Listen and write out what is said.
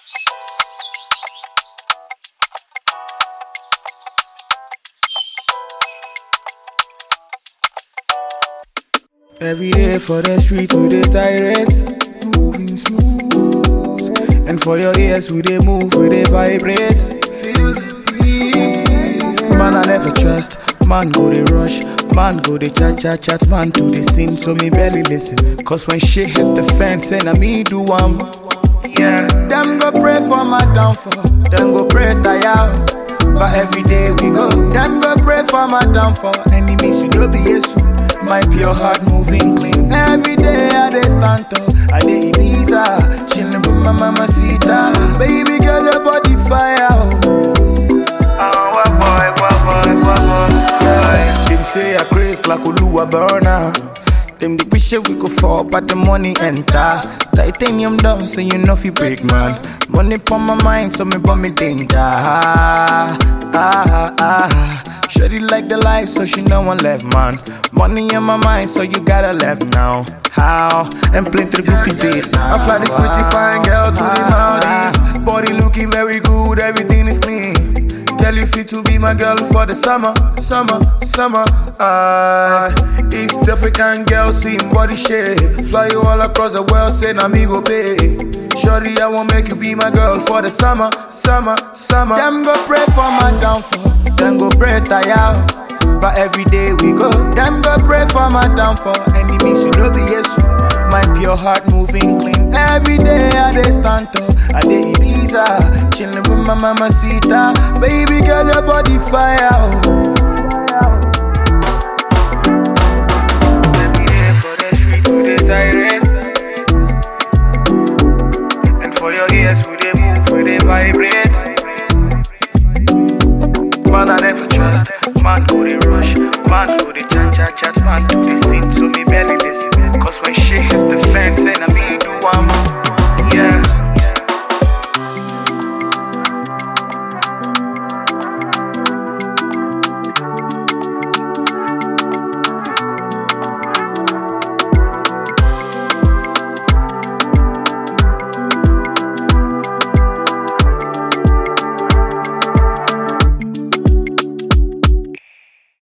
Every day for the street we dey tirade, moving smooth. And for your ears we dey move, we dey vibrate. Feel the breeze. Man I never trust, man go dey rush, man go dey chat, man to the scene, so me barely listen. Cause when shit hit the fan, say na me do yeah. Them go pray for my downfall, them go pray tire. But every day we go, them go pray for my downfall. Enemies you know be Jesus. My pure heart moving clean. Every day I dey stand tall, I dey Ibiza, chillin' with my mamacita. Baby girl, your body fire. What boy. Yeah. Them say I craze like Oluwa burner. Them the wish we go fall, but the money enter. Titanium down, so you know fi break man. Money pon my mind, so me burn me danger. Shorty like the life, so she know one left man. Money in my mind, so you gotta left now. How? And plenty the groupies did now. I fly this pretty fine girl to the Maldives. Body looking very good, everything is clean. Girl, you fit to be my girl for the summer. East African girl, seeing body shape. Fly you all across the world, say na me go pay. Shorty, I won't make you be my girl for the summer. Them go pray for my downfall, them go pray tire. But every day we go, them go pray for my downfall. Enemies you know be Jesus. My pure heart moving clean. Every day I dey stand tall, I dey Ibiza, chillin' with my mamacita. Baby girl, your body fire. Every day for the street we dey tirade, and for your ears we dey move, we dey vibrate. Man I never trust, man go dey rush, man go dey chat.